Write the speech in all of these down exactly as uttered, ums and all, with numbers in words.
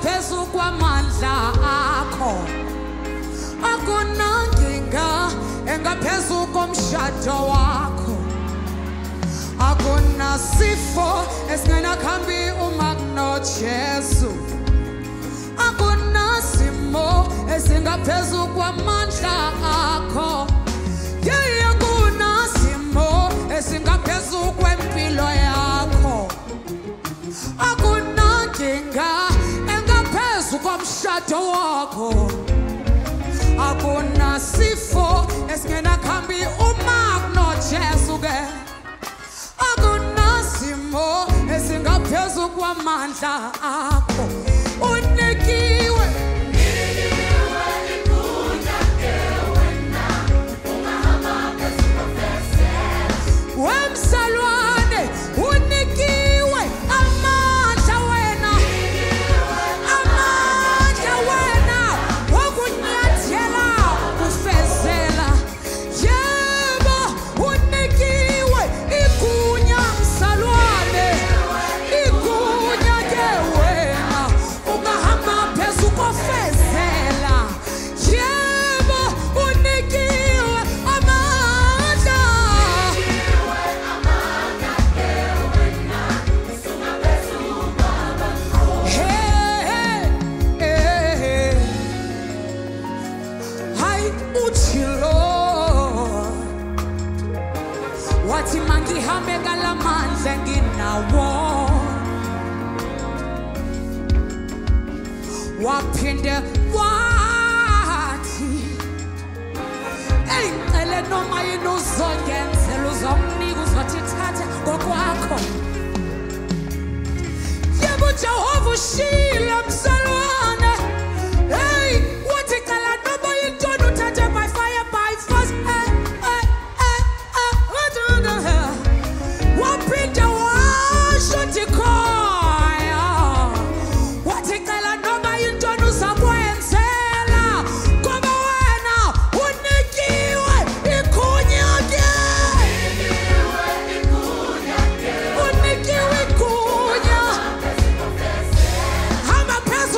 engaphezu kwamandla akho. Akunankinga engaphezu komshado wakho. Akunasifo esingenakhambi uma kunoJesu. Akunasimo esingaphezu kwamandla akho. Yeah, akunasimo esingaphezu kwempilo yakho. Akunankinga engaphezu komshado wakho. Akunasifo esingenakhambi uma kunoJesu ke. Akunasimo esingaphezu kwamandla akho. Unikiwe wemsalwane, unikiwe amandla wena, amandla wena wokunyathela kufezela. Yebo unikiwe igunya msalwane, igunya ke wena ungahamba phezu kofezela. Yebo unikiwe amandla. Wathi mangihambe ngalamandla nginawo, waphinde wathi eyicele noma yini uzongenzela, uzonginika, uzothi thatha ngokwakho. Yebo uJehova ushilo msalwane. Hey, wathi cela noma yintoni uthathe by fire by force. Eh, eh, eh, eh, wathunda. Waphinde washo dikoya. Wathi cela noma yintoni uzakwenzela, ngoba wena unikiwe igunya ke. Unikiwe igunya. Hamba phezu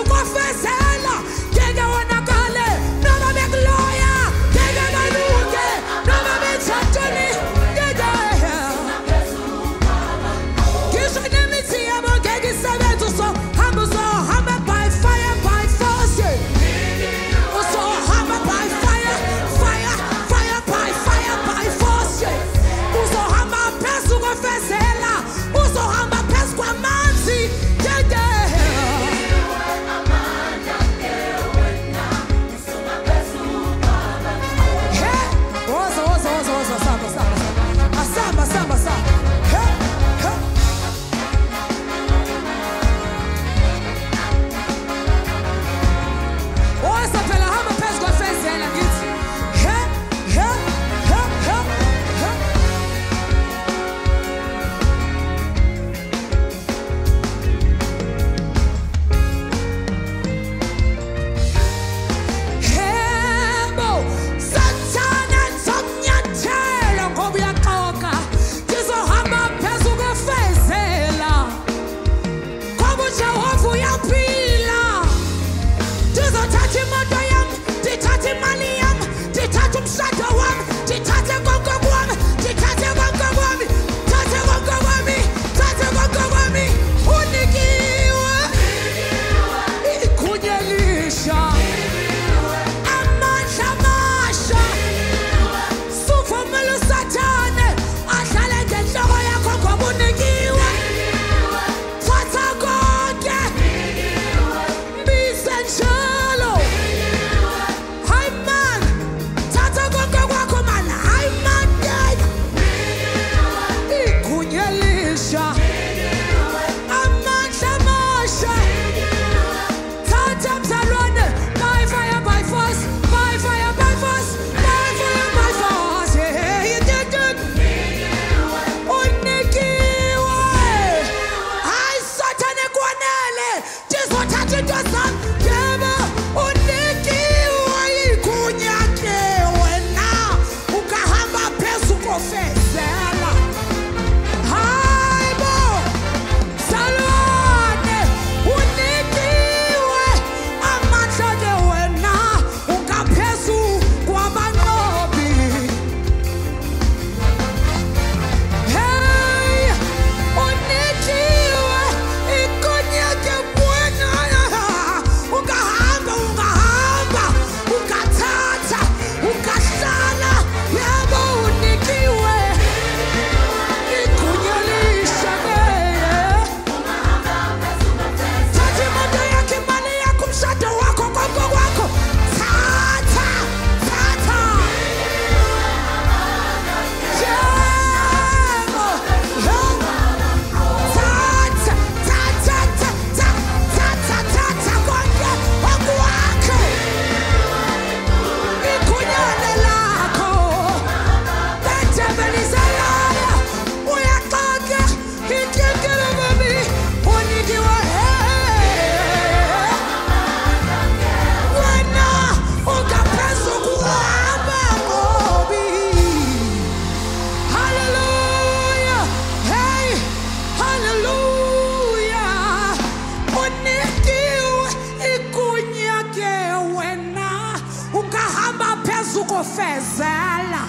uyofezela.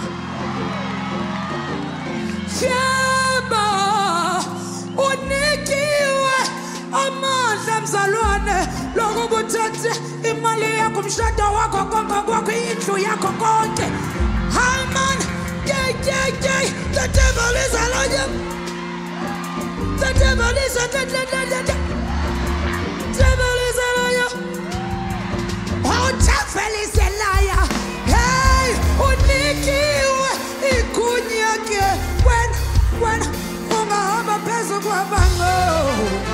Yebo unikiwe amandla mzalwane lokuba uthathe imali yakho umshado wakho konke kwakho indlu yakho konke. Hayi man, yeah yeah yeah, the devil is a liar. The devil is a the devil is a liar. Oh, devil is a liar. Hey, unikiwe ikunyake when when ungahamba phezu kwabango.